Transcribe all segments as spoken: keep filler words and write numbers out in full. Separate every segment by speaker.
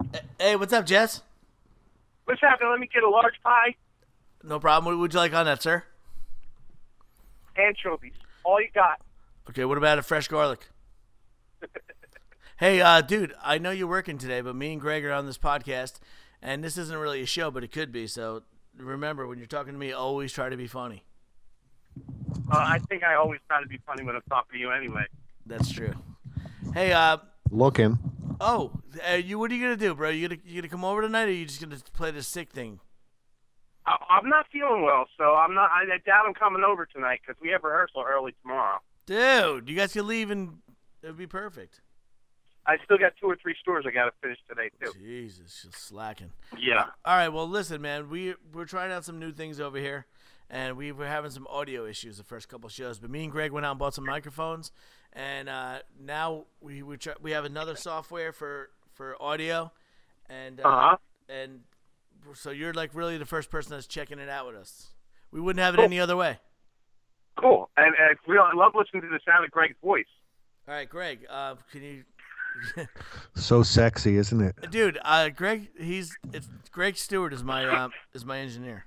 Speaker 1: Hey, what's up, Jess?
Speaker 2: What's happening? Let me get a large pie.
Speaker 1: No problem. What would you like on that, sir?
Speaker 2: Anchovies. All you got.
Speaker 1: Okay, what about a fresh garlic? Hey, uh, dude, I know you're working today, but me and Greg are on this podcast, and this isn't really a show, but it could be. So remember, when you're talking to me, always try to be funny.
Speaker 2: Uh, I think I always try to be funny when I'm talking to you anyway.
Speaker 1: That's true. Hey, uh,
Speaker 3: Looking.
Speaker 1: oh, uh, you, what are you gonna do, bro? You gonna you gonna come over tonight, or are you just gonna play this sick thing?
Speaker 2: I, I'm not feeling well, so I'm not. I, I doubt I'm coming over tonight because we have rehearsal early tomorrow.
Speaker 1: Dude, you guys can leave and it'd be perfect.
Speaker 2: I still got two or three stores I got to finish today too.
Speaker 1: Jesus, just slacking.
Speaker 2: Yeah.
Speaker 1: All right, well, listen, man, we we're trying out some new things over here, and we were having some audio issues the first couple of shows. But me and Greg went out and bought some microphones, and uh, now we we, try, we have another software for, for audio, and uh,
Speaker 2: Uh-huh.
Speaker 1: and so you're like really the first person that's checking it out with us. We wouldn't have it
Speaker 2: Cool.
Speaker 1: any other way.
Speaker 2: Cool. And, and it's real, I love listening to the sound of Greg's voice.
Speaker 1: All right, Greg, uh, can you?
Speaker 3: So sexy, isn't it?
Speaker 1: Dude, uh, Greg, he's it's Greg Stewart is my um, is my engineer.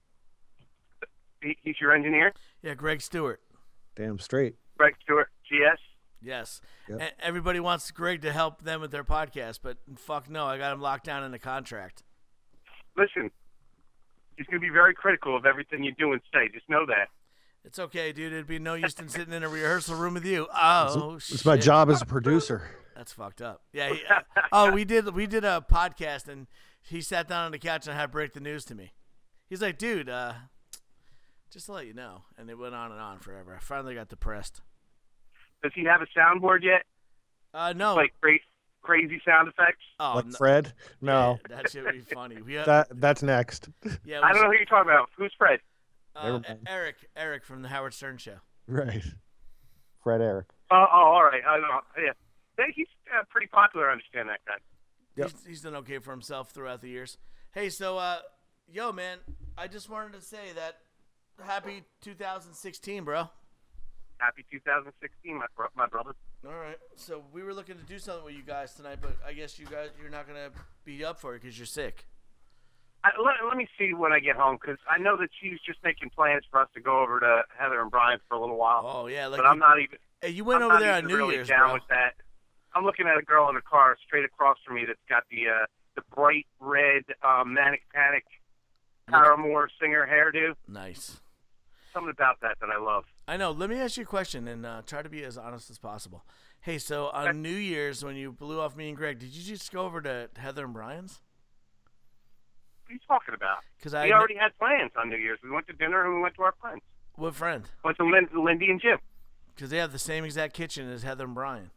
Speaker 2: He, he's your engineer?
Speaker 1: Yeah, Greg Stewart.
Speaker 3: Damn straight.
Speaker 2: Greg Stewart, G S?
Speaker 1: Yes.
Speaker 3: Yep.
Speaker 1: And everybody wants Greg to help them with their podcast, but fuck no, I got him locked down in a contract.
Speaker 2: Listen, he's going to be very critical of everything you do and say. Just know that.
Speaker 1: It's okay, dude. It'd be no use in sitting in a rehearsal room with you. Oh,
Speaker 3: It's
Speaker 1: shit.
Speaker 3: my job as a producer.
Speaker 1: That's fucked up. Yeah. He, uh, oh, we did we did a podcast, and he sat down on the couch and had to break the news to me. He's like, dude, uh, just to let you know. And it went on and on forever. I finally got depressed.
Speaker 2: Does he have a soundboard yet?
Speaker 1: Uh, no.
Speaker 2: Like crazy, crazy sound effects?
Speaker 1: oh,
Speaker 3: Like
Speaker 1: no.
Speaker 3: Fred? No.
Speaker 1: Yeah, that should be funny. We, uh,
Speaker 3: That that's next.
Speaker 1: yeah,
Speaker 2: I
Speaker 1: we
Speaker 2: don't know who you're talking about. Who's Fred?
Speaker 1: uh,
Speaker 3: Never mind.
Speaker 1: Eric, Eric from the Howard Stern Show.
Speaker 3: Right. Fred Eric.
Speaker 2: Oh, oh, all right. I know. Yeah. Hey, he's uh, pretty popular. I understand that guy.
Speaker 3: Yep.
Speaker 1: He's, he's done okay for himself throughout the years. Hey, so, uh, yo, man, I just wanted to say that happy two thousand sixteen, bro.
Speaker 2: Happy two thousand sixteen, my bro- my brother.
Speaker 1: All right. So we were looking to do something with you guys tonight, but I guess you guys you're not gonna be up for it because you're sick.
Speaker 2: I, let, let me see when I get home because I know that she's just making plans for us to go over to Heather and Brian for a little while.
Speaker 1: Oh yeah, like
Speaker 2: but I'm
Speaker 1: you,
Speaker 2: not even.
Speaker 1: hey, you went
Speaker 2: I'm
Speaker 1: over
Speaker 2: not
Speaker 1: there on
Speaker 2: even
Speaker 1: New
Speaker 2: really
Speaker 1: Year's,
Speaker 2: down
Speaker 1: bro.
Speaker 2: with that. I'm looking at a girl in a car straight across from me that's got the uh, the bright red um, Manic Panic Paramore singer hairdo.
Speaker 1: Nice.
Speaker 2: Something about that that I love.
Speaker 1: I know. Let me ask you a question and uh, try to be as honest as possible. Hey, so on
Speaker 2: Okay.
Speaker 1: New Year's when you blew off me and Greg, did you just go over to Heather and Brian's?
Speaker 2: What are you talking about?
Speaker 1: Because I
Speaker 2: We already had plans on New Year's. We went to dinner and we went to our friends.
Speaker 1: what friend?
Speaker 2: Went to Lin- Lindy and Jim.
Speaker 1: Because they have the same exact kitchen as Heather and Brian.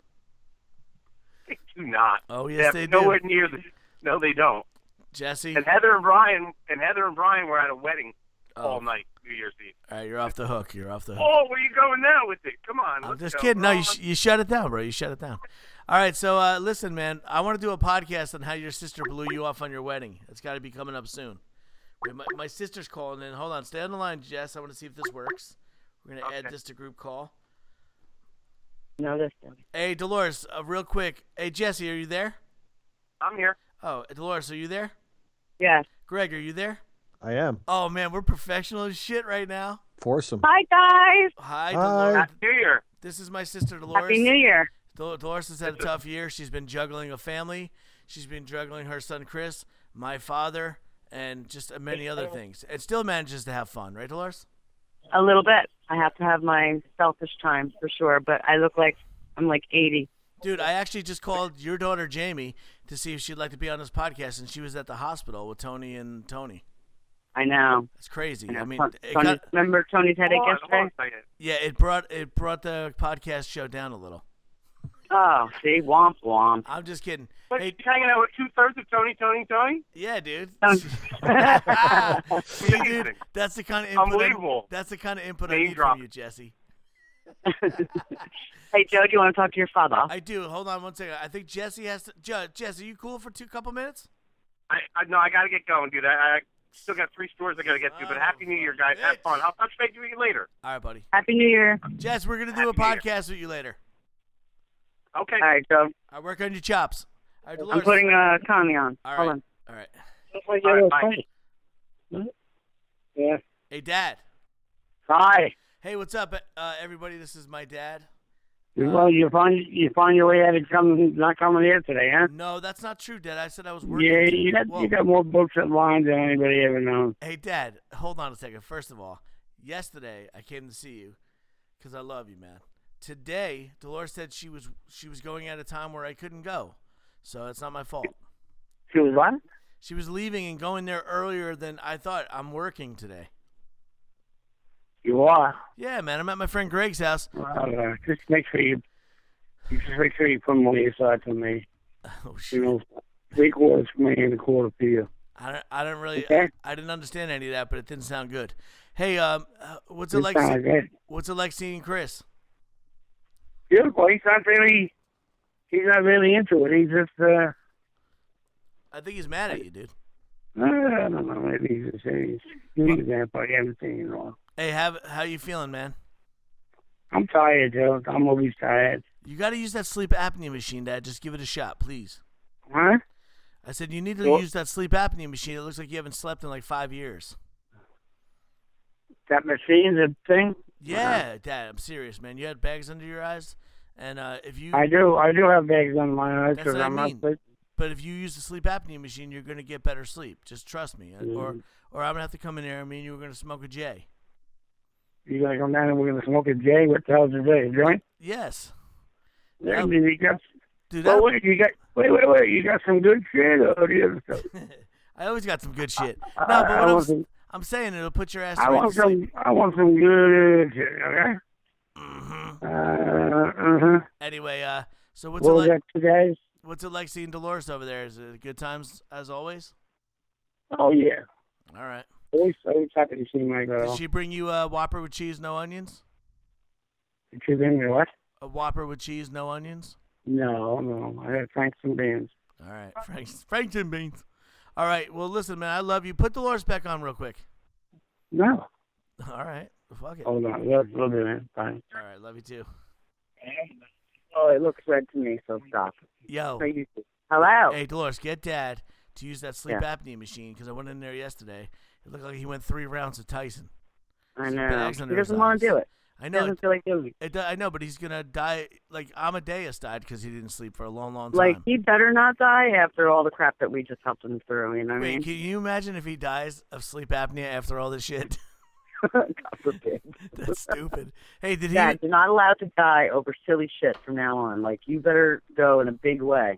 Speaker 2: They do not.
Speaker 1: Oh yes,
Speaker 2: They're
Speaker 1: they do.
Speaker 2: nowhere near the. No, they don't.
Speaker 1: Jesse.
Speaker 2: And Heather and Brian and Heather and Brian were at a wedding
Speaker 1: Oh.
Speaker 2: all night New Year's Eve.
Speaker 1: All right, you're off the hook. You're off the hook.
Speaker 2: Oh, where you going now with it? Come on.
Speaker 1: I'm
Speaker 2: let's
Speaker 1: just
Speaker 2: go.
Speaker 1: kidding. No,
Speaker 2: We're
Speaker 1: you,
Speaker 2: all
Speaker 1: sh-
Speaker 2: on-
Speaker 1: you shut it down, bro. You shut it down. All right, so uh, listen, man. I want to do a podcast on how your sister blew you off on your wedding. It's got to be coming up soon. We- My, my sister's calling in. Hold on. Stay on the line, Jess. I want to see if this works. We're going to add
Speaker 2: Okay.
Speaker 1: this to group call.
Speaker 4: No, listen.
Speaker 1: Hey, Dolores, uh, real quick. Hey, Jesse, are you there?
Speaker 2: I'm here.
Speaker 1: Oh, Dolores, are you there?
Speaker 4: Yes.
Speaker 1: Greg, are you there?
Speaker 3: I am.
Speaker 1: Oh, man, we're professional as shit right now.
Speaker 3: Foursome.
Speaker 4: Hi, guys.
Speaker 1: Hi,
Speaker 3: Hi.
Speaker 1: Dolores.
Speaker 2: Happy New Year.
Speaker 1: This is my sister, Dolores.
Speaker 4: Happy New Year.
Speaker 1: Dol- Dolores has had a tough year. She's been juggling a family. She's been juggling her son Chris, my father, and just many other things. And still manages to have fun, right, Dolores?
Speaker 4: A little bit. I have to have my selfish time for sure, but I look like I'm like eighty.
Speaker 1: Dude, I actually just called your daughter Jamie to see if she'd like to be on this podcast, and she was at the hospital with Tony and Tony.
Speaker 4: I know.
Speaker 1: That's crazy.
Speaker 4: I know.
Speaker 1: I mean,
Speaker 4: Ton-
Speaker 1: it
Speaker 4: Tony,
Speaker 1: got,
Speaker 4: remember Tony's headache
Speaker 2: Hold on, hold on
Speaker 4: yesterday?
Speaker 2: a second.
Speaker 1: yeah, it brought it brought the podcast show down a little.
Speaker 4: Oh, see, womp womp.
Speaker 1: I'm just kidding.
Speaker 2: But
Speaker 1: Hey,
Speaker 2: she's hanging out with two thirds of Tony, Tony, Tony.
Speaker 1: yeah, dude.
Speaker 4: Tony-
Speaker 1: See, dude, that's the kind of input. I,
Speaker 2: Unbelievable.
Speaker 1: that's the kind of input I
Speaker 2: Name
Speaker 1: need
Speaker 2: drop.
Speaker 1: from you, Jesse.
Speaker 4: Hey, Joe, do you want to talk to your father?
Speaker 1: I do. Hold on one second. I think Jesse has to. Je- Jesse, you cool for two couple minutes?
Speaker 2: I, I no, I got to get going, dude. I, I still got three stores I got to get to. But
Speaker 1: Oh,
Speaker 2: Happy New Year, guys. Have
Speaker 1: bitch.
Speaker 2: fun. I'll touch base with you later.
Speaker 1: All right, buddy.
Speaker 4: Happy New Year.
Speaker 1: Jess, we're gonna do a
Speaker 2: Happy New Year.
Speaker 1: podcast with you later.
Speaker 2: Okay.
Speaker 4: All right, Joe.
Speaker 1: I work on your chops. All right,
Speaker 4: I'm
Speaker 1: Dolores.
Speaker 4: putting uh, Connie on.
Speaker 1: All
Speaker 4: Hold
Speaker 1: right.
Speaker 4: on.
Speaker 1: All right.
Speaker 2: All right, bye.
Speaker 5: Yeah.
Speaker 1: Hey, Dad.
Speaker 5: Hi.
Speaker 1: Hey, what's up, uh, everybody? This is my dad.
Speaker 5: Well, you find you find your way out of coming, not coming here today, huh?
Speaker 1: No, that's not true, Dad. I said I was working.
Speaker 5: Yeah,
Speaker 1: t-
Speaker 5: you got
Speaker 1: Whoa.
Speaker 5: you got more books and lines than anybody ever known.
Speaker 1: Hey, Dad, hold on a second. First of all, yesterday I came to see you because I love you, man. Today, Dolores said she was she was going at a time where I couldn't go, so it's not my fault.
Speaker 5: She was what?
Speaker 1: She was leaving and going there earlier than I thought. I'm working today.
Speaker 5: You are.
Speaker 1: Yeah, man. I'm at my friend Greg's house.
Speaker 5: Well, uh, just make sure you, you just make sure you put money aside for me.
Speaker 1: Oh
Speaker 5: You
Speaker 1: shit!
Speaker 5: know, three quarters for me and a quarter for you.
Speaker 1: I don't. I don't really.
Speaker 5: Okay.
Speaker 1: I, I didn't understand any of that, but it didn't sound good. Hey, um, uh, what's it
Speaker 5: This
Speaker 1: like?
Speaker 5: sounds
Speaker 1: See,
Speaker 5: good.
Speaker 1: what's it like seeing Chris?
Speaker 5: Beautiful. He's not really. He's not really into it. He's just. uh
Speaker 1: I think he's mad at you, dude.
Speaker 5: I don't know. Maybe he's just. He's, he's a vampire. You haven't seen him all.
Speaker 1: Hey, have how you feeling, man?
Speaker 5: I'm tired, Joe. I'm always tired.
Speaker 1: You got to use that sleep apnea machine, Dad. Just give it a shot, please.
Speaker 5: Huh?
Speaker 1: I said you need to
Speaker 5: Well-
Speaker 1: use that sleep apnea machine. It looks like you haven't slept in like five years.
Speaker 5: That machine's a thing.
Speaker 1: Yeah, Dad, I'm serious, man. You had bags under your eyes, and uh, if you,
Speaker 5: I do. I do have bags under my eyes
Speaker 1: That's
Speaker 5: because
Speaker 1: what I
Speaker 5: I'm
Speaker 1: mean.
Speaker 5: not.
Speaker 1: but if you use the sleep apnea machine, you're gonna get better sleep. Just trust me. Uh, Or,
Speaker 5: Mm.
Speaker 1: or I'm gonna have to come in there. and me and you are gonna smoke a J.
Speaker 5: You're gonna come down and we're gonna smoke a J. What the hell's a J? A joint?
Speaker 1: Yes,
Speaker 5: Yeah,
Speaker 1: Oh.
Speaker 5: you got.
Speaker 1: dude.
Speaker 5: Well,
Speaker 1: I,
Speaker 5: wait, you got. Wait, wait, wait. You got some good shit, or do you have stuff?
Speaker 1: I always got some good shit. No,
Speaker 5: I,
Speaker 1: but
Speaker 5: I
Speaker 1: what I'm,
Speaker 5: want some.
Speaker 1: I'm saying, it'll put your ass to
Speaker 5: I
Speaker 1: right
Speaker 5: want
Speaker 1: to sleep.
Speaker 5: some. I want some good shit. Okay.
Speaker 1: hmm
Speaker 5: Uh, uh-huh.
Speaker 1: Anyway, uh, so what's
Speaker 5: What
Speaker 1: it
Speaker 5: was
Speaker 1: like?
Speaker 5: that today?
Speaker 1: What's it like seeing Dolores over there? Is it good times as always?
Speaker 5: Oh yeah.
Speaker 1: All right.
Speaker 5: Always, always happy to see my girl.
Speaker 1: Did she bring you a Whopper with cheese, no onions?
Speaker 5: Did she bring me what?
Speaker 1: A Whopper with cheese, no onions?
Speaker 5: No, no. I had Franks and beans.
Speaker 1: All right, Franks, Frankton beans. All right. Well, listen, man, I love you. Put Dolores back on real quick.
Speaker 5: No.
Speaker 1: All right. Fuck it.
Speaker 5: Hold on. We'll, we'll do it. Fine.
Speaker 1: All right. Love you too.
Speaker 4: Oh, it looks red to me, so stop.
Speaker 1: Yo.
Speaker 4: Hello.
Speaker 1: Hey, Dolores, get Dad to use that sleep
Speaker 4: Yeah.
Speaker 1: apnea machine because I went in there yesterday. It looked like he went three rounds of Tyson.
Speaker 4: I
Speaker 1: Some
Speaker 4: know.
Speaker 1: bags
Speaker 4: He
Speaker 1: under his
Speaker 4: doesn't want to
Speaker 1: eyes.
Speaker 4: do it.
Speaker 1: I
Speaker 4: He
Speaker 1: know.
Speaker 4: doesn't
Speaker 1: It,
Speaker 4: feel like doing it.
Speaker 1: it, I know, but he's gonna die. Like Amadeus died because he didn't sleep for a long, long time.
Speaker 4: Like, he better not die after all the crap that we just helped him through, you know what I
Speaker 1: Wait,
Speaker 4: mean?
Speaker 1: can you imagine if he dies of sleep apnea after all this shit?
Speaker 4: God forbid.
Speaker 1: That's stupid. Hey, did he?
Speaker 4: Dad, you're not allowed to die over silly shit from now on. Like, you better go in a big way.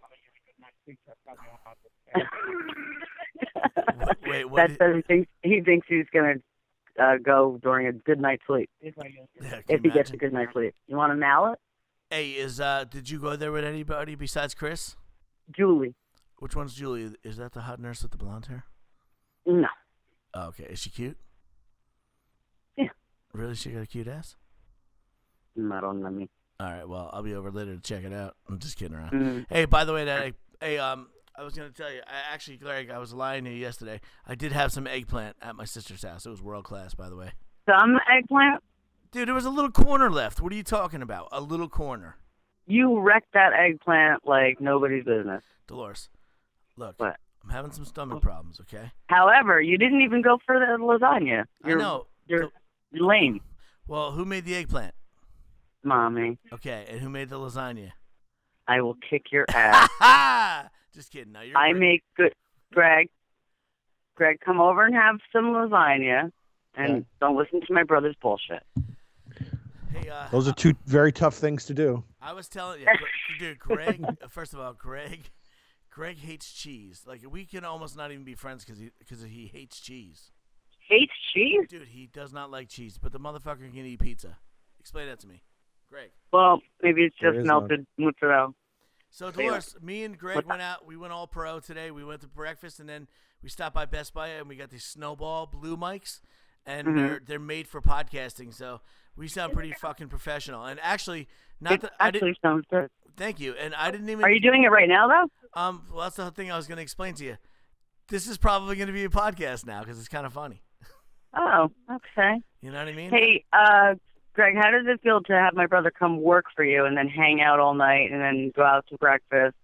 Speaker 1: Wait, wait, what?
Speaker 4: That
Speaker 1: did-
Speaker 4: says he thinks, he thinks he's going to uh, go during a good night's sleep.
Speaker 1: yeah, can
Speaker 4: If
Speaker 1: you
Speaker 4: he gets a
Speaker 1: imagine?
Speaker 4: good night's sleep. You want a mallet?
Speaker 1: Hey, is uh, did you go there with anybody besides Chris?
Speaker 4: Julie.
Speaker 1: Which one's Julie? Is that the hot nurse with the blonde hair?
Speaker 4: No.
Speaker 1: Oh, okay. Is she cute?
Speaker 4: Yeah.
Speaker 1: Really? She got a cute ass?
Speaker 4: I don't know me.
Speaker 1: All right. Well, I'll be over later to check it out. I'm just kidding around.
Speaker 4: Mm.
Speaker 1: Hey, by the way, that hey, um, I was gonna tell you. I actually, Greg, I was lying to you yesterday. I did have some eggplant at my sister's house. It was world class, by the way.
Speaker 4: Some eggplant?
Speaker 1: Dude, there was a little corner left. What are you talking about? A little corner.
Speaker 4: You wrecked that eggplant like nobody's business.
Speaker 1: Dolores, look,
Speaker 4: What?
Speaker 1: I'm having some stomach problems. Okay.
Speaker 4: However, you didn't even go for the lasagna. You're,
Speaker 1: I know.
Speaker 4: You're
Speaker 1: So-
Speaker 4: lame,
Speaker 1: Well, who made the eggplant?
Speaker 4: mommy.
Speaker 1: Okay, and who made the lasagna?
Speaker 4: I will kick your ass.
Speaker 1: Ha! Just kidding. Now you're.
Speaker 4: I
Speaker 1: great.
Speaker 4: make good. Greg, Greg, come over and have some lasagna, and
Speaker 3: Okay.
Speaker 4: don't listen to my brother's bullshit.
Speaker 1: Hey, uh,
Speaker 3: Those are two very tough things to do.
Speaker 1: I was telling you, dude. Greg. First of all, Greg. Greg hates cheese. Like we can almost not even be friends because he because he hates cheese.
Speaker 4: Hates cheese?
Speaker 1: Dude, he does not like cheese, but the motherfucker can eat pizza. Explain that to me, Greg.
Speaker 4: Well, maybe it's
Speaker 3: There
Speaker 4: just
Speaker 3: is none.
Speaker 4: melted mozzarella.
Speaker 1: So Dolores, me and Greg went out. We went all pro today. We went to breakfast and then we stopped by Best Buy and we got these Snowball blue mics, and
Speaker 4: Mhm.
Speaker 1: they're they're made for podcasting. So we sound pretty fucking professional. And actually, not
Speaker 4: It
Speaker 1: that I didn't.
Speaker 4: actually sounds good.
Speaker 1: Thank you. And I didn't even.
Speaker 4: Are you doing it right now, though?
Speaker 1: Um. Well, that's the thing I was going to explain to you. This is probably going to be a podcast now because it's kind of funny.
Speaker 4: Oh, okay.
Speaker 1: You know what I mean?
Speaker 4: Hey, uh, Greg, how does it feel to have my brother come work for you and then hang out all night and then go out to breakfast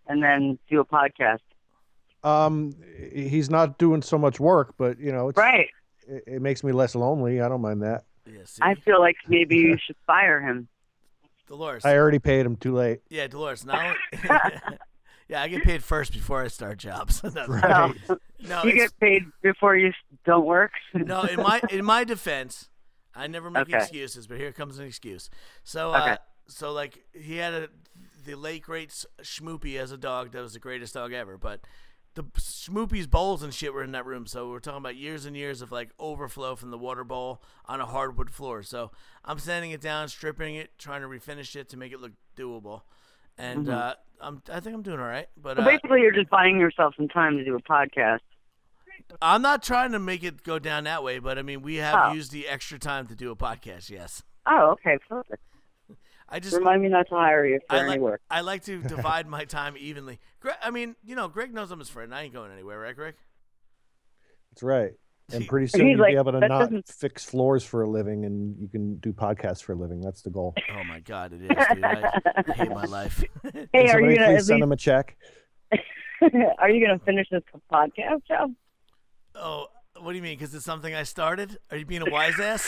Speaker 4: and then do a podcast.
Speaker 3: Um, he's not doing so much work, but you know, it's,
Speaker 4: Right.
Speaker 3: it, it makes me less lonely. I don't mind that.
Speaker 1: Yeah, see?
Speaker 4: I feel like maybe you should fire him.
Speaker 1: Dolores.
Speaker 3: I already paid him. Too late.
Speaker 1: Yeah, Dolores. Not only, yeah, I get paid first before I start jobs. No,
Speaker 3: Right.
Speaker 1: no,
Speaker 4: You
Speaker 1: it's-
Speaker 4: get paid before you don't work.
Speaker 1: no. In my in my defense, I never make
Speaker 4: Okay.
Speaker 1: excuses, but here comes an excuse. So, uh,
Speaker 4: Okay.
Speaker 1: so like he had a the late great S- Schmoopy as a dog that was the greatest dog ever, but the Schmoopy's bowls and shit were in that room. So we're talking about years and years of like overflow from the water bowl on a hardwood floor. So I'm sanding it down, stripping it, trying to refinish it to make it look doable. And
Speaker 4: Mhm.
Speaker 1: uh, I'm I think I'm doing all right. But
Speaker 4: So
Speaker 1: uh,
Speaker 4: basically, you're just buying yourself some time to do a podcast.
Speaker 1: I'm not trying to make it go down that way. But I mean, we have
Speaker 4: Oh.
Speaker 1: used the extra time to do a podcast. Yes.
Speaker 4: Oh, okay, perfect.
Speaker 1: I just
Speaker 4: Remind me not to hire you for
Speaker 1: I
Speaker 4: any
Speaker 1: like
Speaker 4: work.
Speaker 1: I like to divide my time evenly. Greg, I mean, you know, Greg knows I'm his friend. I ain't going anywhere, right, Greg?
Speaker 3: That's right. And
Speaker 1: He-
Speaker 3: pretty soon
Speaker 4: He's
Speaker 3: you'll
Speaker 4: like,
Speaker 3: be able to
Speaker 4: that
Speaker 3: not
Speaker 4: doesn't-
Speaker 3: fix floors for a living, and you can do podcasts for a living. That's the goal.
Speaker 1: Oh my God, it is, dude. I hate my life.
Speaker 4: Hey,
Speaker 3: Can
Speaker 4: are
Speaker 3: somebody
Speaker 4: you gonna
Speaker 3: please
Speaker 4: at
Speaker 3: send
Speaker 4: least,
Speaker 3: him a check?
Speaker 4: are you gonna finish this podcast, Joe?
Speaker 1: Oh, what do you mean? Because it's something I started? Are you being a wise ass?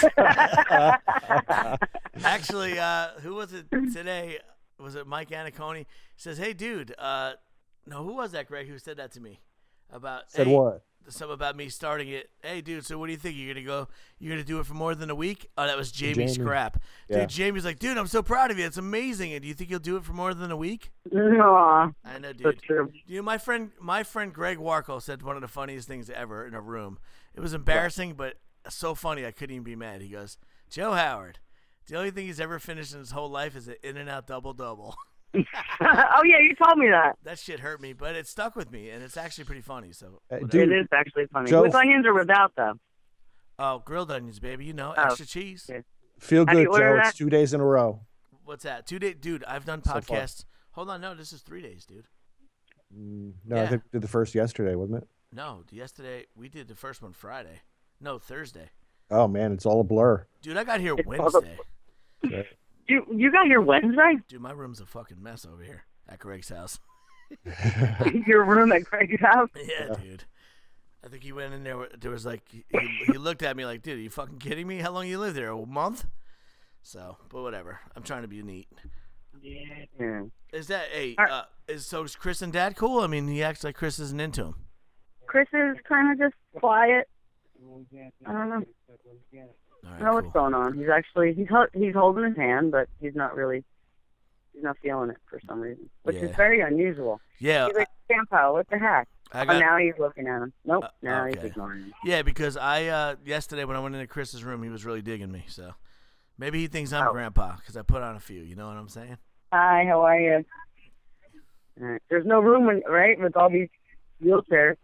Speaker 1: Actually, uh, who was it today? Was it Mike Anacone? He says, "Hey, dude." Uh, no, who was that, Greg? Who said that to me about
Speaker 3: Said
Speaker 1: hey,
Speaker 3: what?
Speaker 1: Something about me starting it. Hey, dude. So what do you think? You're gonna go? You're gonna do it for more than a week? Oh, that was Jamie,
Speaker 3: Jamie.
Speaker 1: Scrap.
Speaker 3: Yeah.
Speaker 1: Dude, Jamie's like, dude, I'm so proud of you. It's amazing. And do you think you'll do it for more than a week?
Speaker 4: No,
Speaker 1: I know, dude.
Speaker 4: that's true.
Speaker 1: You know, my friend, my friend Greg Warkle said one of the funniest things ever in a room. It was embarrassing, but so funny I couldn't even be mad. He goes, "Joe Howard, the only thing he's ever finished in his whole life is an In-N-Out double double."
Speaker 4: Oh yeah, you told me that.
Speaker 1: That shit hurt me, but it stuck with me, and it's actually pretty funny. So,
Speaker 3: Uh,
Speaker 1: whatever.
Speaker 3: dude,
Speaker 4: It is actually funny.
Speaker 3: Joe-
Speaker 4: With onions or without, though?
Speaker 1: Oh, grilled onions, baby. You know,
Speaker 4: Oh,
Speaker 1: extra cheese.
Speaker 4: yeah.
Speaker 3: Feel
Speaker 4: Have you
Speaker 3: good,
Speaker 4: ordered
Speaker 3: Joe.
Speaker 4: that?
Speaker 3: It's two days in a row.
Speaker 1: What's that? Two day, dude. I've done
Speaker 3: So far.
Speaker 1: podcasts. Hold on, no, this is three days, dude.
Speaker 3: Mm, no,
Speaker 1: Yeah.
Speaker 3: I think we did the first yesterday, wasn't it?
Speaker 1: No, yesterday we did the first one Friday. No, Thursday.
Speaker 3: Oh man, it's all a blur.
Speaker 1: Dude, I got here
Speaker 4: It's all the-
Speaker 1: Wednesday.
Speaker 3: Right.
Speaker 4: You you got here Wednesday?
Speaker 1: Dude, my room's a fucking mess over here at Greg's house.
Speaker 4: Your room at Greg's house?
Speaker 1: Yeah, dude. I think he went in there. There was like he, he looked at me like, "Dude, are you fucking kidding me? How long you lived there? A month?" So, but whatever. I'm trying to be neat.
Speaker 4: Yeah.
Speaker 1: Is that hey?
Speaker 4: Are-
Speaker 1: Uh, is so is Chris and Dad cool? I mean, he acts like Chris isn't into him.
Speaker 4: Chris is kind of just quiet. I don't know.
Speaker 1: All
Speaker 4: I
Speaker 1: right,
Speaker 4: don't know what's
Speaker 1: cool.
Speaker 4: going on. He's actually he's ho- he's holding his hand, but he's not really he's not feeling it for some reason, which
Speaker 1: Yeah.
Speaker 4: is very unusual.
Speaker 1: Yeah,
Speaker 4: He's like, Sampo, what the heck?
Speaker 1: I
Speaker 4: Oh,
Speaker 1: got
Speaker 4: now he's looking at him. Nope,
Speaker 1: Uh,
Speaker 4: now
Speaker 1: okay.
Speaker 4: he's ignoring him.
Speaker 1: yeah because I uh yesterday when I went into Chris's room, he was really digging me. So maybe he thinks I'm
Speaker 4: Oh.
Speaker 1: Grandpa because I put on a few. You know what I'm saying?
Speaker 4: Hi, how are you? All right. There's no room, in, right, with all these wheelchairs.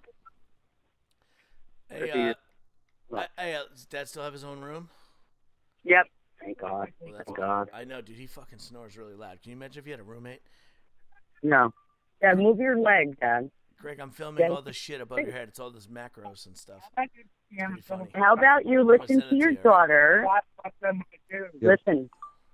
Speaker 1: Hey,
Speaker 4: If he-
Speaker 1: uh, I, I, uh, does Dad still have his own room?
Speaker 4: Yep. Thank God.
Speaker 1: Well, that's
Speaker 4: Thank God.
Speaker 1: I know, dude. He fucking snores really loud. Can you imagine if you had a roommate?
Speaker 4: No. Dad, move your leg, Dad.
Speaker 1: Greg, I'm filming
Speaker 4: Yeah.
Speaker 1: all this shit above your head. It's all this macros and stuff. It's pretty funny.
Speaker 4: How about you listen
Speaker 1: send it
Speaker 4: to your
Speaker 1: to you.
Speaker 4: daughter? Listen.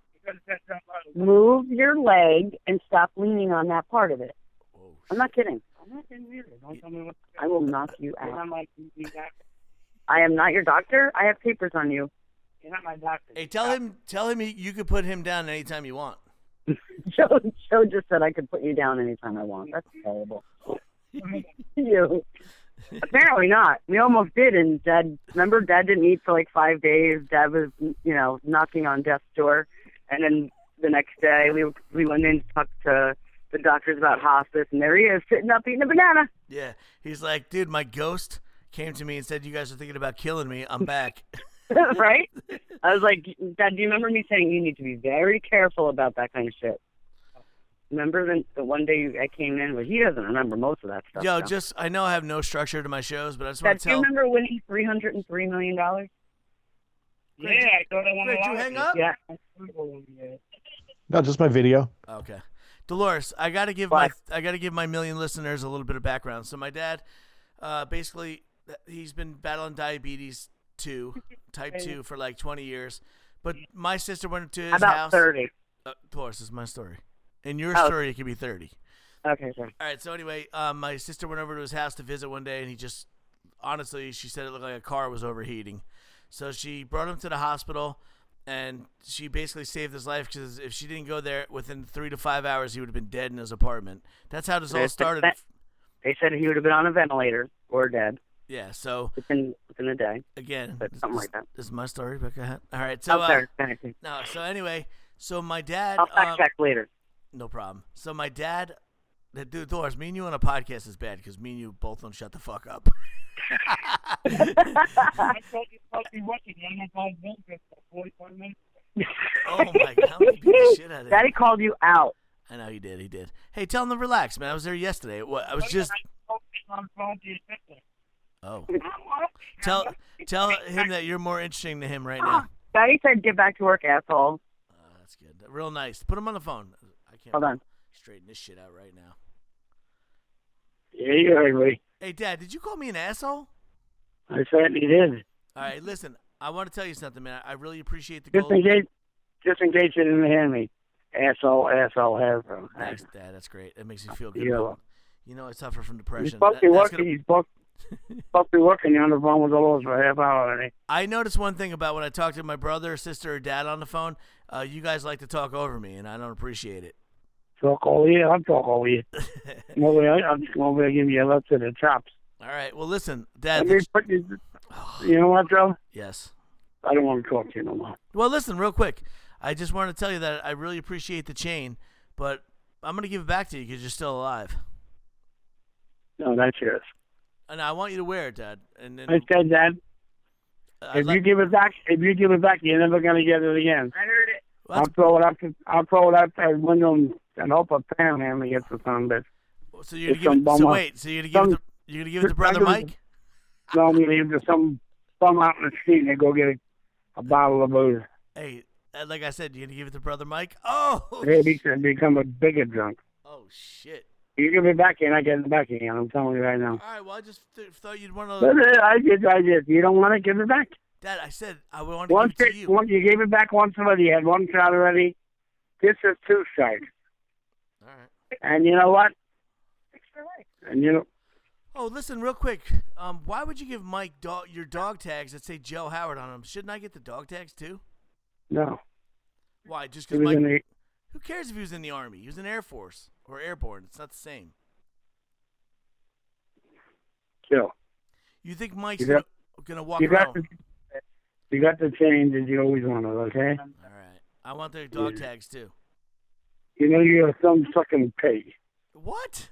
Speaker 4: Move your leg and stop leaning on that part of it.
Speaker 1: Whoa,
Speaker 4: I'm not kidding. I will knock you out. I am not your doctor. I have papers on you.
Speaker 5: You're not my doctor.
Speaker 1: Hey, tell him, tell him he, you could put him down anytime you want.
Speaker 4: Joe, Joe just said I could put you down anytime I want. That's terrible. You. Apparently not. We almost did, and Dad. Remember, Dad didn't eat for like five days. Dad was, you know, knocking on death's door, and then the next day we we went in to talk to the doctors about hospice, and there he is sitting up eating a banana.
Speaker 1: Yeah, he's like, dude, my ghost came to me and said you guys are thinking about killing me. I'm back.
Speaker 4: Right? I was like, Dad, do you remember me saying you need to be very careful about that kind of shit? Remember the, the one day you, I came in? Well, he doesn't remember most of that stuff.
Speaker 1: Yo,
Speaker 4: so.
Speaker 1: just I know I have no structure to my shows, but I just
Speaker 4: Dad,
Speaker 1: want to
Speaker 4: do you
Speaker 1: tell.
Speaker 4: remember winning three hundred and three million dollars?
Speaker 5: Yeah, I thought I wanted
Speaker 1: Greg,
Speaker 5: to
Speaker 1: you hang up?
Speaker 4: Yeah.
Speaker 3: No, just my video.
Speaker 1: Okay, Dolores, I gotta give
Speaker 4: What?
Speaker 1: my I gotta give my million listeners a little bit of background. So my dad, uh, basically, he's been battling diabetes two, type two, for like twenty years. But my sister went to his
Speaker 4: About
Speaker 1: house.
Speaker 4: thirty.
Speaker 1: Uh, Dolores, this is my story. In your
Speaker 4: Oh.
Speaker 1: story, it could be thirty.
Speaker 4: Okay, sorry.
Speaker 1: All right. So anyway, um, my sister went over to his house to visit one day, and he just, honestly, she said it looked like a car was overheating. So she brought him to the hospital, and she basically saved his life because if she didn't go there within three to five hours, he would have been dead in his apartment. That's how this all started.
Speaker 4: They said he would have been on a ventilator or dead.
Speaker 1: Yeah. So
Speaker 4: within within a day.
Speaker 1: Again,
Speaker 4: But
Speaker 1: this,
Speaker 4: something
Speaker 1: this,
Speaker 4: like that.
Speaker 1: this is my story, but go ahead. All right. So
Speaker 4: Oh, sorry.
Speaker 1: uh, no. So anyway, so my dad.
Speaker 4: I'll fact
Speaker 1: um,
Speaker 4: check later.
Speaker 1: No problem. So my dad, the dude, Doris, me and you on a podcast is bad because me and you both don't shut the fuck up.
Speaker 5: I thought you supposed to be watching. I'm not going to for forty-five minutes.
Speaker 1: Oh my god, I'm gonna beat the shit out of him.
Speaker 4: Daddy called you out.
Speaker 1: I know he did. He did. Hey, tell him to relax, man. I was there yesterday. What? I was just.
Speaker 5: On the phone to your sister.
Speaker 1: Oh. Tell tell him that you're more interesting to him right
Speaker 4: Ah,
Speaker 1: now.
Speaker 4: Daddy said, "Get back to work, asshole."
Speaker 1: Uh, that's good. Real nice. Put him on the phone. I can't
Speaker 4: Hold on.
Speaker 1: straighten this shit out right now.
Speaker 5: Yeah, you heard me.
Speaker 1: Hey, Dad, did you call me an asshole?
Speaker 5: I certainly did.
Speaker 1: All right, listen. I want to tell you something, man. I really appreciate the
Speaker 5: Just
Speaker 1: gold.
Speaker 5: in case, just in case you didn't hear me. Asshole, asshole, asshole.
Speaker 1: Thanks, Dad. That's great. That makes me feel good.
Speaker 5: Yeah.
Speaker 1: But, you know, I suffer from
Speaker 5: You're
Speaker 1: depression.
Speaker 5: supposed to
Speaker 1: That-
Speaker 5: be
Speaker 1: that's
Speaker 5: working.
Speaker 1: gonna-
Speaker 5: You're supposed, supposed to be working. You're on the phone with the Lord for a half hour already.
Speaker 1: I noticed one thing about when I talk to my brother, sister, or dad on the phone. Uh, you guys like to talk over me, and I don't appreciate it.
Speaker 5: Talk over you. I'll talk over you. I'm over there, I'm just over there giving you a left to the chops.
Speaker 1: All right. Well, listen, Dad.
Speaker 5: Let me
Speaker 1: the-
Speaker 5: put you, you know what, Joe?
Speaker 1: yes.
Speaker 5: I don't want to talk to you no more.
Speaker 1: Well, listen, real quick. I just wanted to tell you that I really appreciate the chain, but I'm going to give it back to you because you're still alive.
Speaker 5: No, that's yours.
Speaker 1: And I want you to wear it, Dad. And then
Speaker 5: I said that.
Speaker 1: I
Speaker 5: If
Speaker 1: let-
Speaker 5: you give it back, if you give it back, you're never gonna get it again.
Speaker 4: I heard it.
Speaker 1: well,
Speaker 5: I'll
Speaker 1: that's-
Speaker 5: throw it up. To, I'll throw it out that window and, and hope a panhandler gets the son of a bitch.
Speaker 1: so you're
Speaker 5: it's
Speaker 1: gonna give
Speaker 5: some
Speaker 1: it. So
Speaker 5: bum-
Speaker 1: wait. So you're gonna give it.
Speaker 5: some-
Speaker 1: To, you're gonna give it to
Speaker 5: I'm
Speaker 1: brother
Speaker 5: gonna-
Speaker 1: Mike?
Speaker 5: No, I'm gonna leave to some bum out in the street and they go get a, a bottle of booze.
Speaker 1: Hey, uh, like I said, you're gonna give it to brother Mike? Oh.
Speaker 5: Maybe he become a bigger drunk.
Speaker 1: Oh shit.
Speaker 5: You give it back, you're not getting it back again. I'm telling you right now.
Speaker 1: All right. Well, I just th- thought you'd want
Speaker 5: But,
Speaker 1: to.
Speaker 5: uh, I just, I just, you don't want to give it back.
Speaker 1: Dad, I said I wanted to
Speaker 5: Once
Speaker 1: give it
Speaker 5: it,
Speaker 1: to you.
Speaker 5: once you gave it back once already, you had one shot already. This is two shots.
Speaker 1: All right.
Speaker 5: And you know what? And you know,
Speaker 1: Oh, listen, real quick. Um, why would you give Mike dog, your dog tags that say Joe Howard on them? Shouldn't I get the dog tags too?
Speaker 5: no.
Speaker 1: Why? Just
Speaker 5: He
Speaker 1: because
Speaker 5: was
Speaker 1: Mike?
Speaker 5: in the,
Speaker 1: Who cares if he was in the Army? He was in Air Force or Airborne. It's not the same.
Speaker 5: chill.
Speaker 1: You think Mike's
Speaker 5: You
Speaker 1: gonna,
Speaker 5: got-
Speaker 1: gonna walk
Speaker 5: You got
Speaker 1: around?
Speaker 5: the, you got the change that you always wanted, okay?
Speaker 1: All right. I want their dog
Speaker 5: Yeah.
Speaker 1: tags too.
Speaker 5: You know you're some fucking pig.
Speaker 1: What?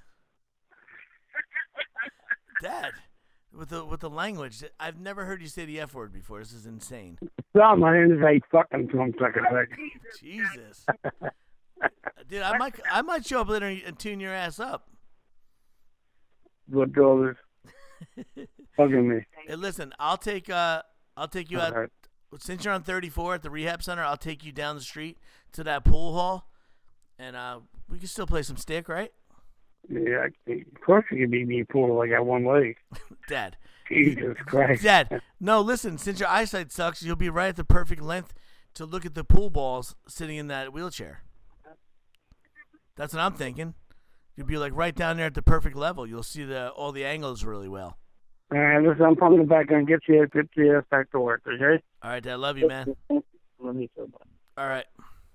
Speaker 1: Dad, with the with the language, I've never heard you say the F word before. This is insane.
Speaker 5: Some I didn't say fucking some sucker pig.
Speaker 1: Jesus. Dude, I might I might show up later and tune your ass up.
Speaker 5: What dollars? Fucking me.
Speaker 1: Hey, listen, I'll take uh I'll take you out.
Speaker 5: All right.
Speaker 1: Since you're on thirty-four at the rehab center, I'll take you down the street to that pool hall, and uh, we can still play some stick, right?
Speaker 5: Yeah, of course you can beat me pool. I got one leg.
Speaker 1: Dad,
Speaker 5: Jesus Christ.
Speaker 1: Dad, no, listen. Since your eyesight sucks, you'll be right at the perfect length to look at the pool balls sitting in that wheelchair. That's what I'm thinking. You'll be like right down there at the perfect level. You'll see the all the angles really well.
Speaker 5: All right, listen, I'm coming back and get you, get you back to work, okay?
Speaker 1: All right, Dad, love you, man.
Speaker 5: Let me go.
Speaker 1: All right,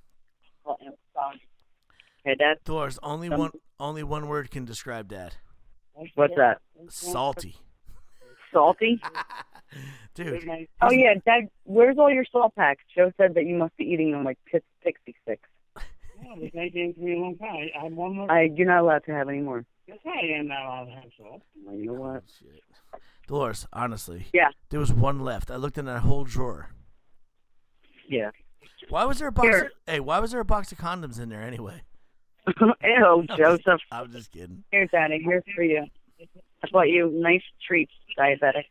Speaker 4: Hey, Dad.
Speaker 1: Doris. Only one only one word can describe Dad.
Speaker 4: What's that?
Speaker 1: Salty,
Speaker 4: Salty?
Speaker 1: dude.
Speaker 4: Oh yeah, Dad. Where's all your salt packs? Joe said that you must be eating them like pix- pixie sticks.
Speaker 5: Yeah, this guy came to me a long time. I have one more.
Speaker 4: I you're not allowed to have any more.
Speaker 5: Yes, I am not allowed to have salt.
Speaker 4: Well, you know what?
Speaker 1: Shit. Dolores, honestly.
Speaker 4: Yeah.
Speaker 1: There was one left. I looked in that whole drawer.
Speaker 4: Yeah.
Speaker 1: Why was there a box?
Speaker 4: Here.
Speaker 1: Of, hey, why was there a box of condoms in there anyway?
Speaker 4: Ew, Joseph.
Speaker 1: I'm just kidding.
Speaker 4: Here, Daddy. Here's for you. I bought you nice treats, diabetic.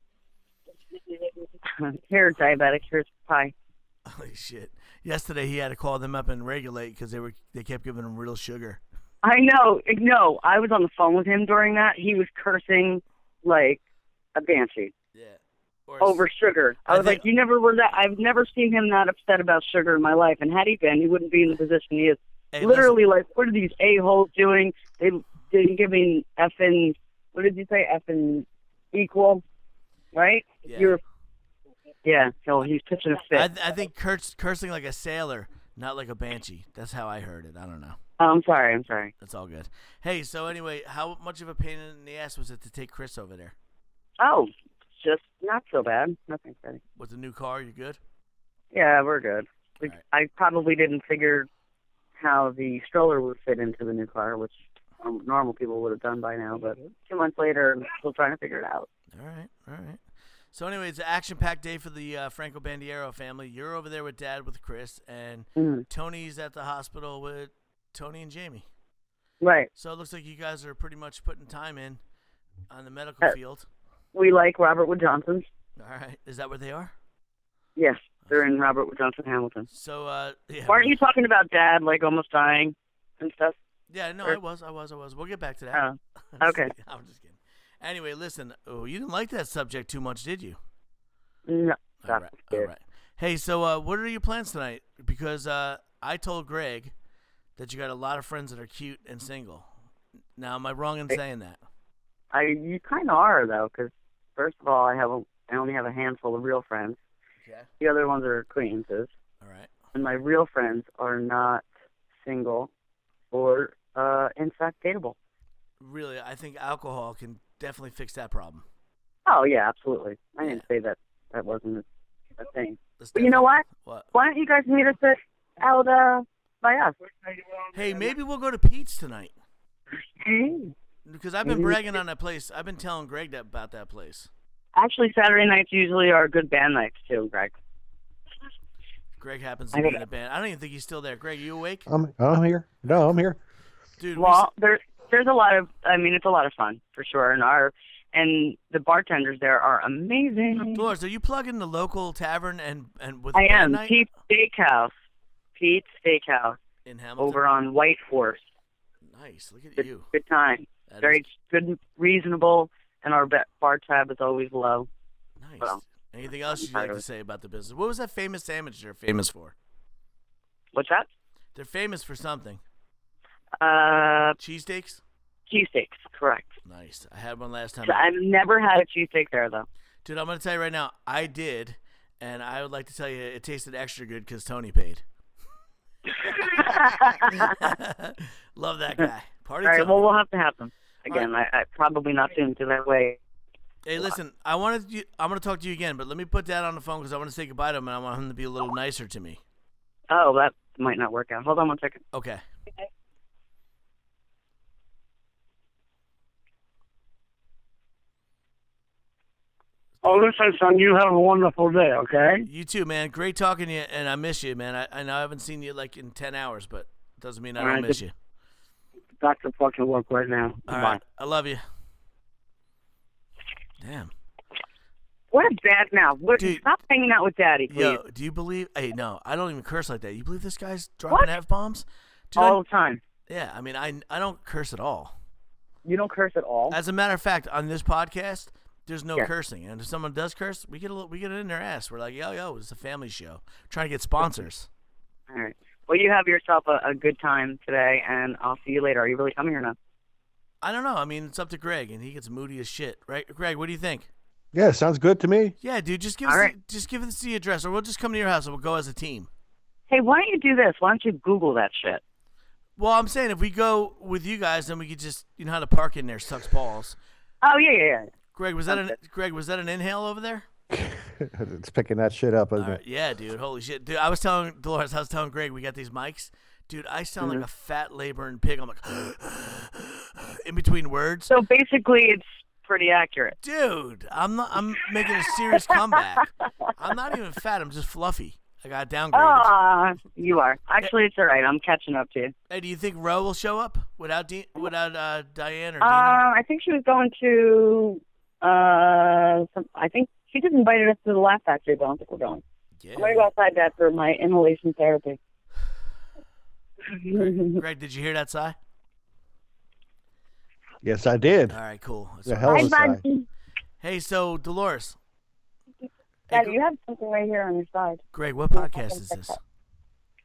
Speaker 4: Here, diabetic. Here's pie.
Speaker 1: Holy shit! Yesterday he had to call them up and regulate because they were they kept giving him real sugar.
Speaker 4: I know. No, I was on the phone with him during that. He was cursing like a banshee
Speaker 1: Yeah. Or
Speaker 4: over sugar. I
Speaker 1: I
Speaker 4: was
Speaker 1: think-
Speaker 4: like, you never were that. I've never seen him that upset about sugar in my life. And had he been, he wouldn't be in the position he is.
Speaker 1: Hey,
Speaker 4: Literally, like, what are these a-holes doing? They didn't give me effing, what did you say, effing equal, right?
Speaker 1: Yeah.
Speaker 4: You're, yeah, so he's pitching a fit.
Speaker 1: I, th- I think Kurt's cursing like a sailor, not like a banshee. That's how I heard it. I don't know.
Speaker 4: Oh, I'm sorry, I'm sorry.
Speaker 1: That's all good. Hey, so anyway, how much of a pain in the ass was it to take Chris over there?
Speaker 4: Oh, just not so bad. Nothing funny.
Speaker 1: With the new car, you good?
Speaker 4: Yeah, we're good. We,
Speaker 1: All right.
Speaker 4: I probably didn't figure how the stroller would fit into the new car, which um, normal people would have done by now, but two months later, I'm still trying to figure it out.
Speaker 1: All right, all right. So anyway, it's an action-packed day for the uh, Franco Bandiero family. You're over there with Dad, with Chris, and
Speaker 4: Mm.
Speaker 1: Tony's at the hospital with Tony and Jamie.
Speaker 4: Right.
Speaker 1: So it looks like you guys are pretty much putting time in on the medical
Speaker 4: Uh,
Speaker 1: field.
Speaker 4: We like Robert Wood Johnson.
Speaker 1: All right, is that where they are?
Speaker 4: Yes, they're in Robert Wood Johnson Hamilton.
Speaker 1: So, uh, yeah.
Speaker 4: Weren't you talking about Dad, like, almost dying and stuff?
Speaker 1: Yeah, no,
Speaker 4: or-
Speaker 1: I was, I was, I was. We'll get back to that.
Speaker 4: Oh,
Speaker 1: I'm just
Speaker 4: okay.
Speaker 1: kidding. I'm just kidding. Anyway, listen. Oh, you didn't like that subject too much, did you?
Speaker 4: No.
Speaker 1: All
Speaker 4: Stop.
Speaker 1: right, all right. Hey, so uh, what are your plans tonight? Because uh, I told Greg that you got a lot of friends that are cute and single. Now, am I wrong in
Speaker 4: Hey.
Speaker 1: saying that?
Speaker 4: I you kind of are though, because first of all, I have a I only have a handful of real friends.
Speaker 1: Okay.
Speaker 4: The other ones are acquaintances,
Speaker 1: All right.
Speaker 4: and my real friends are not single or uh, in fact dateable.
Speaker 1: Really, I think alcohol can definitely fix that problem.
Speaker 4: Oh yeah, absolutely. I didn't
Speaker 1: Yeah.
Speaker 4: say that that wasn't a thing.
Speaker 1: That's
Speaker 4: But you know what?
Speaker 1: What?
Speaker 4: Why don't you guys meet us at, out uh, by us?
Speaker 1: Hey, maybe we'll go to Pete's tonight.
Speaker 4: Hey.
Speaker 1: Because I've been
Speaker 4: Maybe we
Speaker 1: bragging on that place. I've been telling Greg that about that place.
Speaker 4: Actually, Saturday nights usually are good band nights too, Greg.
Speaker 1: Greg happens to
Speaker 4: I
Speaker 1: be
Speaker 4: gotta-
Speaker 1: in the band. I don't even think he's still there. Greg, you awake?
Speaker 3: I'm I'm here. No, I'm here.
Speaker 1: Dude, we
Speaker 4: Well, there's there's a lot of I mean it's a lot of fun for sure, and our and the bartenders there are amazing.
Speaker 1: Dolores, are you plugging the local tavern and and with
Speaker 4: I
Speaker 1: band
Speaker 4: am
Speaker 1: night
Speaker 4: Pete's Steakhouse, Pete's Steakhouse
Speaker 1: in Hamilton?
Speaker 4: over on White Horse.
Speaker 1: Nice. Look at
Speaker 4: Good,
Speaker 1: you.
Speaker 4: good time,
Speaker 1: That
Speaker 4: very
Speaker 1: is
Speaker 4: good, reasonable, and our ba- bar tab is always low.
Speaker 1: nice.
Speaker 4: well,
Speaker 1: Anything else you'd
Speaker 4: part
Speaker 1: like
Speaker 4: of
Speaker 1: to
Speaker 4: it.
Speaker 1: say about the business? What was that famous sandwich they're famous for?
Speaker 4: What's that?
Speaker 1: They're famous for something.
Speaker 4: Uh,
Speaker 1: Cheesesteaks?
Speaker 4: cheesesteaks, correct.
Speaker 1: Nice. I had one last time.
Speaker 4: So I've never had a cheesesteak there though.
Speaker 1: Dude, I'm going to tell you right now, I did, and I would like to tell you it tasted extra good because Tony paid. Love that guy. Party
Speaker 4: All right,
Speaker 1: Tony.
Speaker 4: well we'll have to have them again. I, I probably not soon to that way.
Speaker 1: Hey, listen, I wanted you, I'm going to talk to you again, but let me put Dad on the phone because I want to say goodbye to him, and I want him to be a little nicer to me.
Speaker 4: Oh, that might not work out. Hold on one second.
Speaker 1: Okay.
Speaker 5: Oh, listen, son, you have a wonderful day, okay?
Speaker 1: You too, man. Great talking to you, and I miss you, man. I, I know I haven't seen you like in ten hours, but it doesn't mean I
Speaker 5: All
Speaker 1: don't
Speaker 5: right,
Speaker 1: miss you.
Speaker 5: Back to fucking work right now.
Speaker 1: All
Speaker 5: Goodbye.
Speaker 1: right. I love you. Damn.
Speaker 4: What a bad mouth. What,
Speaker 1: Dude.
Speaker 4: stop hanging out with Daddy, please.
Speaker 1: Yo, do you believe? Hey, no, I don't even curse like that. You believe this guy's dropping
Speaker 4: What?
Speaker 1: f bombs? Dude,
Speaker 4: All
Speaker 1: I-
Speaker 4: the time.
Speaker 1: yeah, I mean, I I don't curse at all.
Speaker 4: You don't curse at all?
Speaker 1: As a matter of fact, on this podcast, there's no
Speaker 4: Yeah.
Speaker 1: cursing, and if someone does curse, we get a little, we get it in their ass. We're like, yo, yo, it's a family show, trying to get sponsors.
Speaker 4: All right. Well, you have yourself a, a good time today, and I'll see you later. Are you really coming or not?
Speaker 1: I don't know. I mean, it's up to Greg, and he gets moody as shit, right? Greg, what do you think?
Speaker 3: Yeah, sounds good to me.
Speaker 1: Yeah, dude, just give
Speaker 4: All
Speaker 1: us
Speaker 4: right.
Speaker 1: the, just give us the address, or we'll just come to your house and we'll go as a team.
Speaker 4: Hey, why don't you do this? Why don't you Google that shit?
Speaker 1: Well, I'm saying if we go with you guys, then we could just, you know how to park in there sucks balls.
Speaker 4: Oh, yeah, yeah, yeah.
Speaker 1: Greg, was that an Greg? Was that an inhale over there?
Speaker 3: It's picking that shit up, isn't
Speaker 1: All right.
Speaker 3: it?
Speaker 1: Yeah, dude. Holy shit, dude. I was telling Dolores, I was telling Greg, we got these mics, dude. I sound
Speaker 4: Mm-hmm.
Speaker 1: like a fat laboring pig. I'm like in between words,
Speaker 4: So basically, it's pretty accurate.
Speaker 1: dude. I'm not. I'm making a serious comeback. I'm not even fat. I'm just fluffy. I got downgraded.
Speaker 4: Ah, you are. Actually, it's all right. I'm catching up to you.
Speaker 1: Hey, do you think Ro will show up without Dean, without uh, Diane or
Speaker 4: Uh,
Speaker 1: Dina?
Speaker 4: I think she was going to, uh, some, I think she just invited us to the Laugh Factory, but I don't think we're going.
Speaker 1: Yeah.
Speaker 4: I'm going to go outside that for my inhalation therapy.
Speaker 1: Greg, Greg, did you hear that sigh?
Speaker 3: Yes, I did.
Speaker 1: All right, cool.
Speaker 3: The
Speaker 1: So-
Speaker 3: hell
Speaker 4: Hi,
Speaker 3: of a sigh.
Speaker 4: Buddy.
Speaker 1: hey, so Dolores. Hey,
Speaker 4: Dad,
Speaker 1: Gr-
Speaker 4: you have something right here on your side.
Speaker 1: Greg, what podcast is this?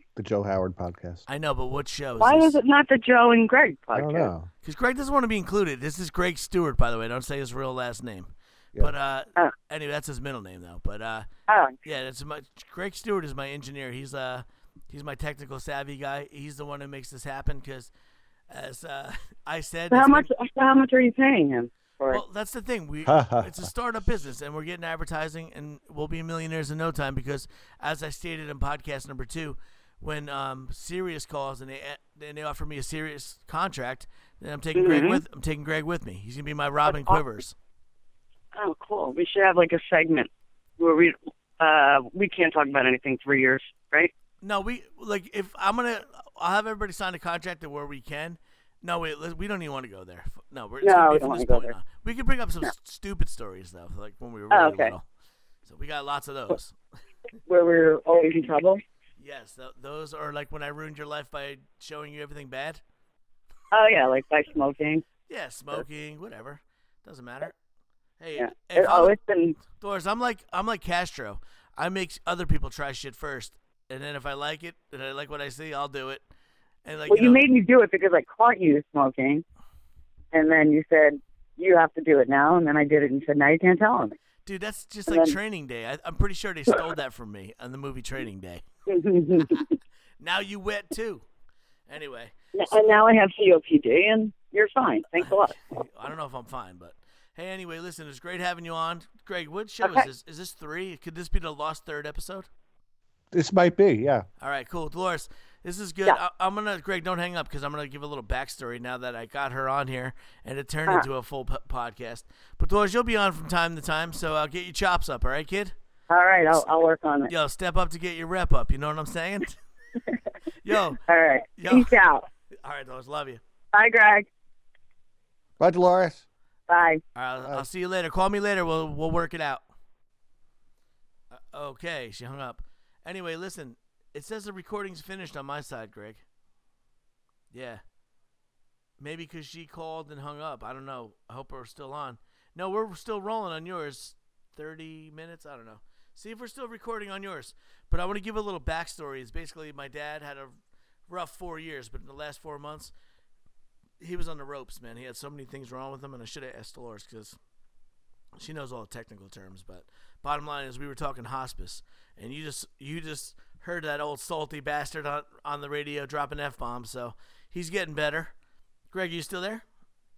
Speaker 3: the Joe Howard podcast.
Speaker 1: I know, but what show is
Speaker 4: Why
Speaker 1: this?
Speaker 4: is it not the Joe and Greg podcast?
Speaker 3: I don't know.
Speaker 1: Because Greg doesn't want to be included. This is Greg Stewart, by the way. Don't say his real last name.
Speaker 3: Yeah.
Speaker 1: But uh,
Speaker 4: Oh.
Speaker 1: anyway, that's his middle name though. But uh,
Speaker 4: Oh,
Speaker 1: yeah, that's my Greg Stewart is my engineer. He's uh, he's my technical savvy guy. He's the one who makes this happen. Because as uh, I said,
Speaker 4: so how
Speaker 1: it's
Speaker 4: much?
Speaker 1: been-
Speaker 4: So how much are you paying him for?
Speaker 1: Well, that's the thing. We it's a startup business, and we're getting advertising, and we'll be millionaires in no time. Because, as I stated in podcast number two, when um, Sirius calls and they and they offer me a serious contract, then I'm taking Greg
Speaker 4: Mhm.
Speaker 1: with I'm taking Greg with me. He's gonna be my Robin
Speaker 4: That's awesome.
Speaker 1: Quivers.
Speaker 4: Oh, cool. We should have like a segment where we uh we can't talk about anything for years, right?
Speaker 1: No, we like if I'm gonna I'll have everybody sign a contract to where we can. No, wait, let- we don't even want to go there. No, we're it's
Speaker 4: No,
Speaker 1: gonna
Speaker 4: we
Speaker 1: be
Speaker 4: don't
Speaker 1: from
Speaker 4: wanna
Speaker 1: this
Speaker 4: go
Speaker 1: point
Speaker 4: there.
Speaker 1: on. We can bring up some s- stupid stories though, like when we were
Speaker 4: Oh,
Speaker 1: really
Speaker 4: okay.
Speaker 1: little. So we got lots of those.
Speaker 4: Where we're always in trouble.
Speaker 1: Yes, th- those are like when I ruined your life by showing you everything bad.
Speaker 4: Oh yeah, like by smoking.
Speaker 1: Yeah, smoking, whatever, doesn't matter. Hey,
Speaker 4: Yeah.
Speaker 1: if
Speaker 4: oh,
Speaker 1: I'm,
Speaker 4: it's been.
Speaker 1: Doris, I'm like I'm like Castro. I make other people try shit first, and then if I like it and I like what I see, I'll do it. And like
Speaker 4: Well, you
Speaker 1: know,
Speaker 4: made me do it because I caught you smoking, and then you said you have to do it now, and then I did it, and you said now you can't tell
Speaker 1: dude, that's just
Speaker 4: and
Speaker 1: like
Speaker 4: then-
Speaker 1: Training Day. I, I'm pretty sure they stole that from me on the movie Training Day.
Speaker 4: me.
Speaker 1: Now you wet too. Anyway,
Speaker 4: And now I have C O P D, and you're fine. Thanks a lot.
Speaker 1: I don't know if I'm fine, but hey, anyway, listen, it was great having you on. Greg, what show
Speaker 4: Okay.
Speaker 1: is this? Is this three? Could this be the lost third episode?
Speaker 3: This might be, yeah.
Speaker 1: All right, cool. Dolores, this is good.
Speaker 4: Yeah.
Speaker 1: I, I'm going to, Greg, don't hang up because I'm going to give a little backstory now that I got her on here and it turned
Speaker 4: Uh-huh.
Speaker 1: into a full p- podcast. But Dolores, you'll be on from time to time, so I'll get your chops up, all right, kid?
Speaker 4: All right, I'll I'll work on it.
Speaker 1: Yo, step up to get your rep up. You know what I'm saying? Yo,
Speaker 4: All right.
Speaker 1: Yo.
Speaker 4: Peace out.
Speaker 1: all right, Dolores, love you.
Speaker 4: Bye, Greg.
Speaker 3: Bye, Dolores.
Speaker 4: Bye.
Speaker 1: All right, I'll,
Speaker 3: Bye.
Speaker 1: I'll see you later. Call me later. We'll we'll work it out. Uh, okay, she hung up. Anyway, listen. It says the recording's finished on my side, Greg. Yeah. Maybe because she called and hung up. I don't know. I hope we're still on. No, we're still rolling on yours. thirty minutes? I don't know. See if we're still recording on yours. But I want to give a little backstory. It's basically my dad had a rough four years, but in the last four months, he was on the ropes, man. He had so many things wrong with him, and I should have asked Dolores because she knows all the technical terms. But bottom line is, we were talking hospice, and you just you just heard that old salty bastard on on the radio dropping f bombs. So he's getting better. Greg, you still there?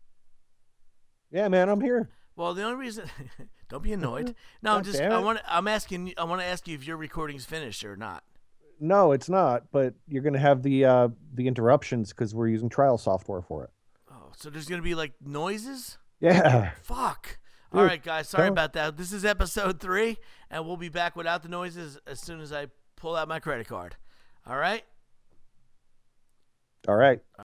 Speaker 3: Yeah, man, I'm here.
Speaker 1: Well, the only reason don't be annoyed. No, I'm
Speaker 3: God
Speaker 1: just
Speaker 3: damn
Speaker 1: I
Speaker 3: it.
Speaker 1: want I'm asking I want to ask you if your recording's finished or not.
Speaker 3: No, it's not, but you're going to have the uh, the interruptions because we're using trial software for it.
Speaker 1: Oh, so there's gonna be like noises?
Speaker 3: Yeah.
Speaker 1: Fuck. All
Speaker 3: Dude,
Speaker 1: right, guys. Sorry
Speaker 3: don't-
Speaker 1: about that. This is episode three, and we'll be back without the noises as soon as I pull out my credit card. All right.
Speaker 3: All right.